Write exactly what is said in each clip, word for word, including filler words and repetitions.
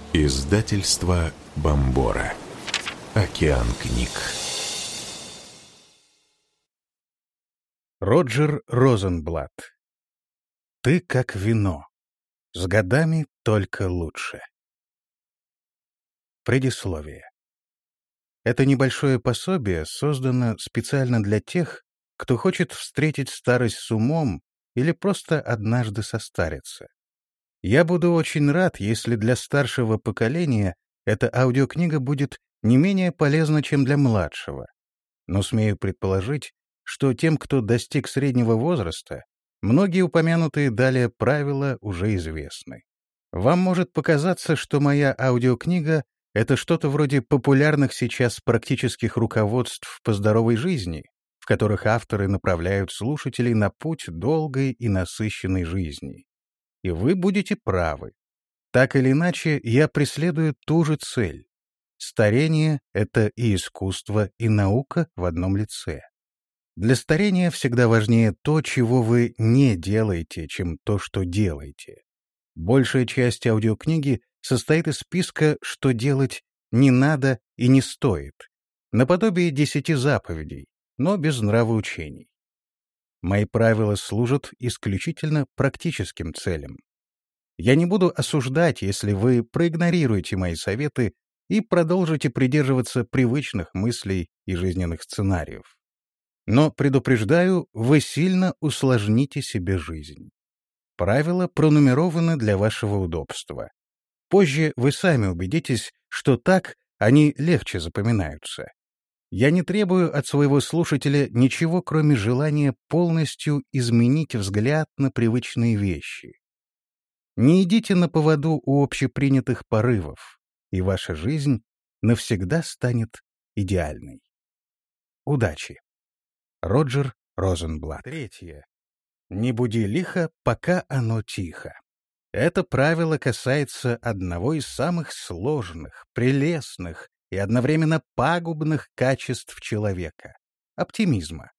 Издательство Бомбора. Океан книг. Роджер Розенблат. Ты как вино. С годами только лучше. Предисловие. Это небольшое пособие создано специально для тех, кто хочет встретить старость с умом или просто однажды состариться. Я буду очень рад, если для старшего поколения эта аудиокнига будет не менее полезна, чем для младшего. Но смею предположить, что тем, кто достиг среднего возраста, многие упомянутые далее правила уже известны. Вам может показаться, что моя аудиокнига — это что-то вроде популярных сейчас практических руководств по здоровой жизни, в которых авторы направляют слушателей на путь долгой и насыщенной жизни. И вы будете правы. Так или иначе, я преследую ту же цель. Старение — это и искусство, и наука в одном лице. Для старения всегда важнее то, чего вы не делаете, чем то, что делаете. Большая часть аудиокниги состоит из списка, что делать не надо и не стоит, наподобие десяти заповедей, но без нравоучений. Мои правила служат исключительно практическим целям. Я не буду осуждать, если вы проигнорируете мои советы и продолжите придерживаться привычных мыслей и жизненных сценариев. Но, предупреждаю, вы сильно усложните себе жизнь. Правила пронумерованы для вашего удобства. Позже вы сами убедитесь, что так они легче запоминаются. Я не требую от своего слушателя ничего, кроме желания полностью изменить взгляд на привычные вещи. Не идите на поводу у общепринятых порывов, и ваша жизнь навсегда станет идеальной. Удачи! Роджер Розенблат. Третье. Не буди лихо, пока оно тихо. Это правило касается одного из самых сложных, прелестных и одновременно пагубных качеств человека — оптимизма.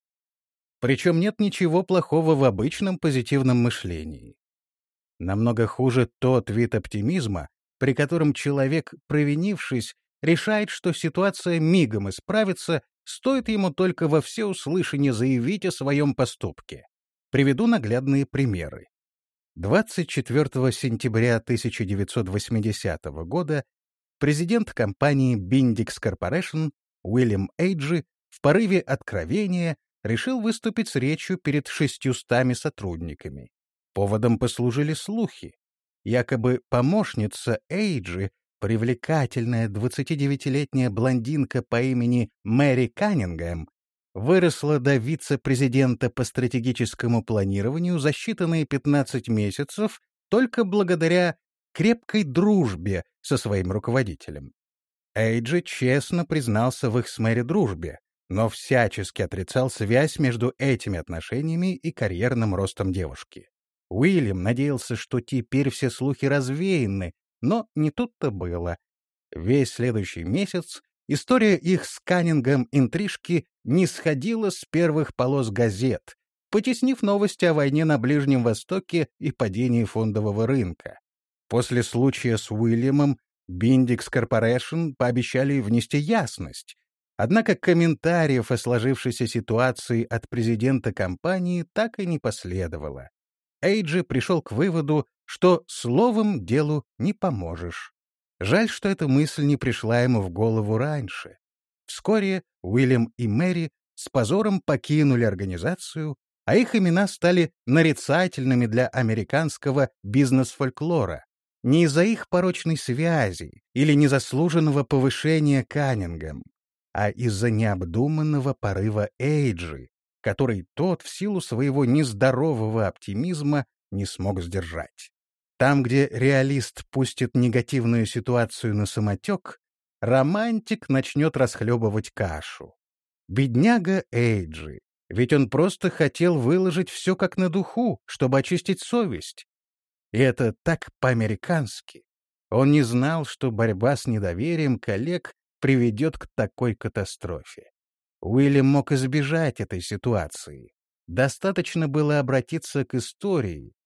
Причем нет ничего плохого в обычном позитивном мышлении. Намного хуже тот вид оптимизма, при котором человек, провинившись, решает, что ситуация мигом исправится, стоит ему только во всеуслышание заявить о своем поступке. Приведу наглядные примеры. двадцать четвёртого сентября тысяча девятьсот восьмидесятого года президент компании Bindix Corporation Уильям Эйджи в порыве откровения решил выступить с речью перед шестьюстами сотрудниками. Поводом послужили слухи. Якобы помощница Эйджи, привлекательная двадцатидевятилетняя блондинка по имени Мэри Каннингем, выросла до вице-президента по стратегическому планированию за считанные пятнадцать месяцев только благодаря крепкой дружбе со своим руководителем. Эйджи честно признался в их с Мэри дружбе, но всячески отрицал связь между этими отношениями и карьерным ростом девушки. Уильям надеялся, что теперь все слухи развеяны, но не тут-то было. Весь следующий месяц история их с Каннингем интрижки не сходила с первых полос газет, потеснив новости о войне на Ближнем Востоке и падении фондового рынка. После случая с Уильямом Bindix Corporation пообещали внести ясность. Однако комментариев о сложившейся ситуации от президента компании так и не последовало. Эйджи пришел к выводу, что словом делу не поможешь. Жаль, что эта мысль не пришла ему в голову раньше. Вскоре Уильям и Мэри с позором покинули организацию, а их имена стали нарицательными для американского бизнес-фольклора. Не из-за их порочной связи или незаслуженного повышения Каннингем, а из-за необдуманного порыва Эйджи, который тот в силу своего нездорового оптимизма не смог сдержать. Там, где реалист пустит негативную ситуацию на самотек, романтик начнет расхлебывать кашу. Бедняга Эйджи, ведь он просто хотел выложить все как на духу, чтобы очистить совесть. И это так по-американски. Он не знал, что борьба с недоверием коллег приведет к такой катастрофе. Уильям мог избежать этой ситуации. Достаточно было обратиться к истории.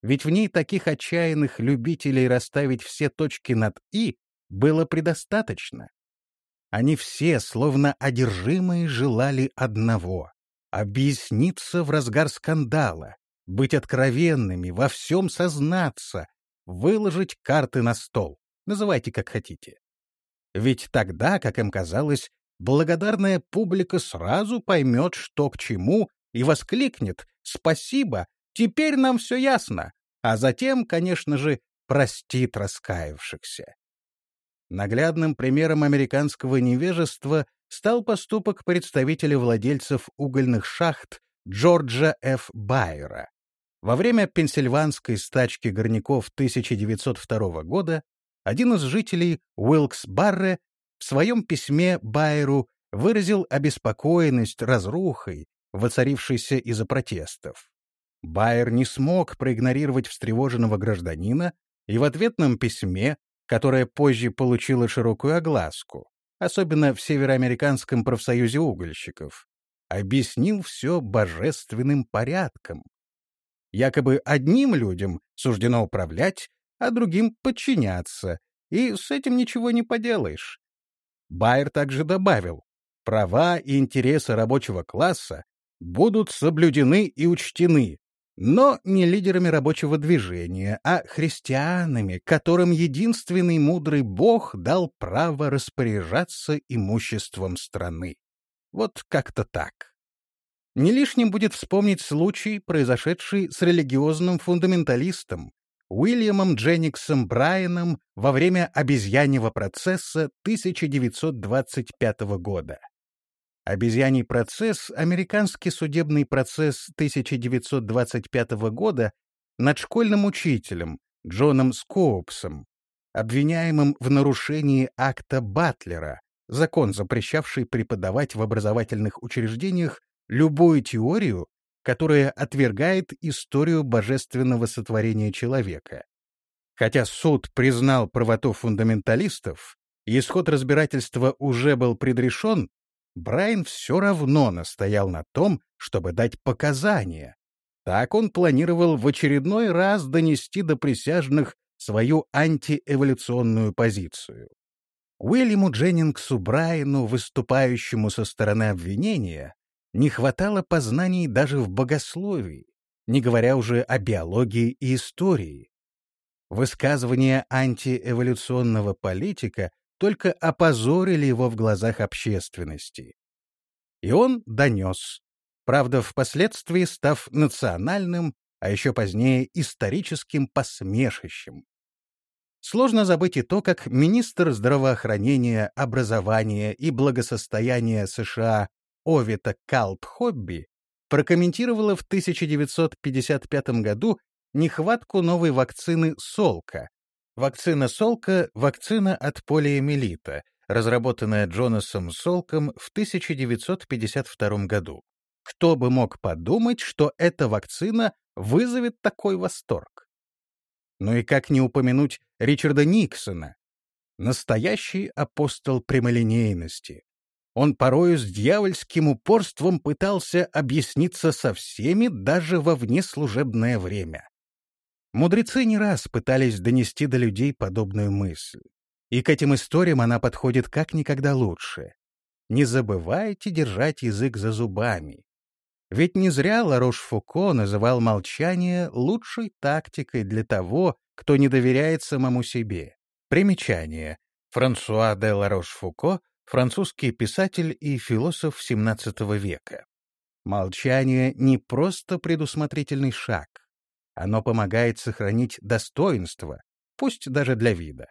ведь в ней таких отчаянных любителей расставить все точки над «и» было предостаточно. Они все, словно одержимые, желали одного — объясниться в разгар скандала, быть откровенными, во всем сознаться, выложить карты на стол, называйте как хотите. Ведь тогда, как им казалось, благодарная публика сразу поймет, что к чему, и воскликнет «Спасибо! Теперь нам все ясно!», а затем, конечно же, простит раскаявшихся. Наглядным примером американского невежества стал поступок представителя владельцев угольных шахт Джорджа Ф. Байера. Во время пенсильванской стачки горняков тысяча девятьсот второго года один из жителей Уилкс-Барре в своем письме Байеру выразил обеспокоенность разрухой, воцарившейся из-за протестов. Байер не смог проигнорировать встревоженного гражданина и в ответном письме, которое позже получило широкую огласку, особенно в Североамериканском профсоюзе угольщиков, объяснил все божественным порядком. Якобы одним людям суждено управлять, а другим подчиняться, и с этим ничего не поделаешь. Байер также добавил, права и интересы рабочего класса будут соблюдены и учтены, но не лидерами рабочего движения, а христианами, которым единственный мудрый Бог дал право распоряжаться имуществом страны. Вот как-то так. Не лишним будет вспомнить случай, произошедший с религиозным фундаменталистом Уильямом Дженнингсом Брайаном во время обезьяньего процесса тысяча девятьсот двадцать пятого года. Обезьяний процесс, американский судебный процесс тысяча девятьсот двадцать пятого года над школьным учителем Джоном Скоупсом, обвиняемым в нарушении акта Батлера, закон, запрещавший преподавать в образовательных учреждениях любую теорию, которая отвергает историю божественного сотворения человека. Хотя суд признал правоту фундаменталистов, и исход разбирательства уже был предрешен, Брайан все равно настоял на том, чтобы дать показания. Так он планировал в очередной раз донести до присяжных свою антиэволюционную позицию. Уильяму Дженнингсу Брайану, выступающему со стороны обвинения, не хватало познаний даже в богословии, не говоря уже о биологии и истории. Высказывания антиэволюционного политика только опозорили его в глазах общественности. И он донес, правда, впоследствии став национальным, а еще позднее историческим посмешищем. Сложно забыть и то, как министр здравоохранения, образования и благосостояния США Овита Калп-Хобби прокомментировала в тысяча девятьсот пятьдесят пятом году нехватку новой вакцины Солка. Вакцина Солка — вакцина от полиомиелита, разработанная Джонасом Солком в тысяча девятьсот пятьдесят втором году. Кто бы мог подумать, что эта вакцина вызовет такой восторг? Ну и как не упомянуть Ричарда Никсона, настоящий апостол прямолинейности. Он порою с дьявольским упорством пытался объясниться со всеми даже во внеслужебное время. Мудрецы не раз пытались донести до людей подобную мысль. И к этим историям она подходит как никогда лучше. Не забывайте держать язык за зубами. Ведь не зря Ларош-Фуко называл молчание лучшей тактикой для того, кто не доверяет самому себе. Примечание. Франсуа де Ларош-Фуко — французский писатель и философ семнадцатого века. Молчание — не просто предусмотрительный шаг. Оно помогает сохранить достоинство, пусть даже для вида.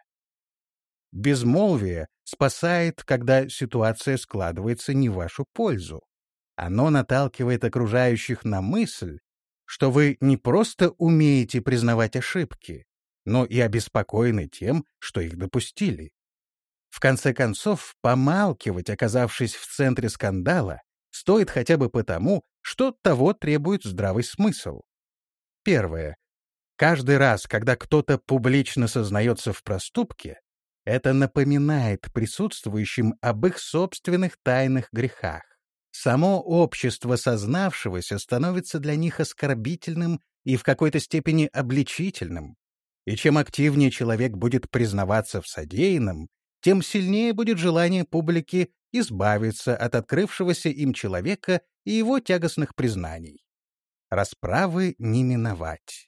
Безмолвие спасает, когда ситуация складывается не в вашу пользу. Оно наталкивает окружающих на мысль, что вы не просто умеете признавать ошибки, но и обеспокоены тем, что их допустили. В конце концов, помалкивать, оказавшись в центре скандала, стоит хотя бы потому, что того требует здравый смысл. Первое. Каждый раз, когда кто-то публично сознается в проступке, это напоминает присутствующим об их собственных тайных грехах. Само общество сознавшегося становится для них оскорбительным и в какой-то степени обличительным. И чем активнее человек будет признаваться в содеянном, тем сильнее будет желание публики избавиться от открывшегося им человека и его тягостных признаний. Расправы не миновать.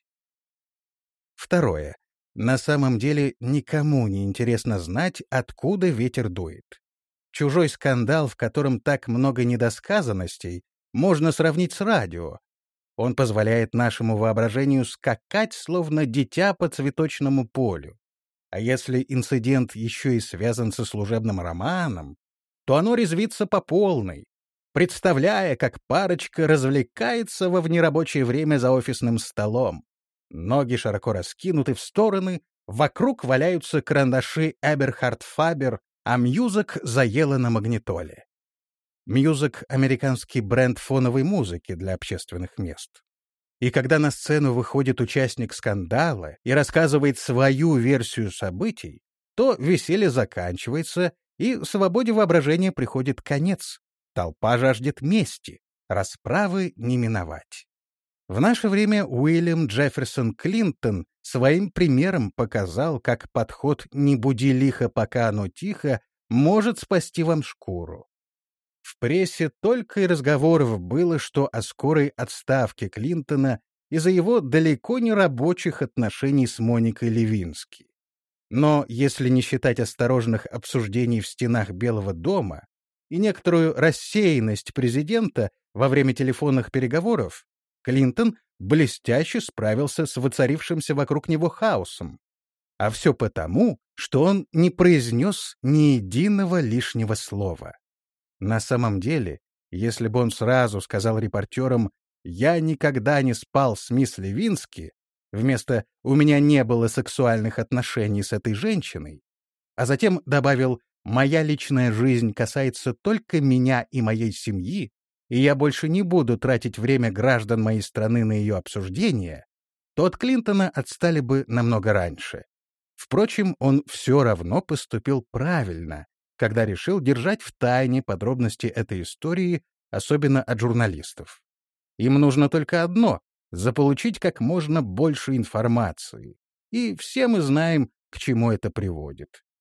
Второе. На самом деле никому не интересно знать, откуда ветер дует. Чужой скандал, в котором так много недосказанностей, можно сравнить с радио. Он позволяет нашему воображению скакать, словно дитя по цветочному полю. А если инцидент еще и связан со служебным романом, то оно резвится по полной, представляя, как парочка развлекается во внерабочее время за офисным столом. Ноги широко раскинуты в стороны, вокруг валяются карандаши Эберхард Фабер, а Мьюзик заело на магнитоле. Мьюзик — американский бренд фоновой музыки для общественных мест. И когда на сцену выходит участник скандала и рассказывает свою версию событий, то веселье заканчивается, и свободе воображения приходит конец. Толпа жаждет мести, расправы не миновать. В наше время Уильям Джефферсон Клинтон своим примером показал, как подход «не буди лихо, пока оно тихо» может спасти вам шкуру. В прессе только и разговоров было, что о скорой отставке Клинтона из-за его далеко не рабочих отношений с Моникой Левински. Но если не считать осторожных обсуждений в стенах Белого дома и некоторую рассеянность президента во время телефонных переговоров, Клинтон блестяще справился с воцарившимся вокруг него хаосом. А все потому, что он не произнес ни единого лишнего слова. На самом деле, если бы он сразу сказал репортерам «Я никогда не спал с мисс Левински», вместо «У меня не было сексуальных отношений с этой женщиной», а затем добавил «Моя личная жизнь касается только меня и моей семьи, и я больше не буду тратить время граждан моей страны на ее обсуждение», то от Клинтона отстали бы намного раньше. Впрочем, он все равно поступил правильно, когда решил держать в тайне подробности этой истории, особенно от журналистов. Им нужно только одно — заполучить как можно больше информации. И все мы знаем, к чему это приводит.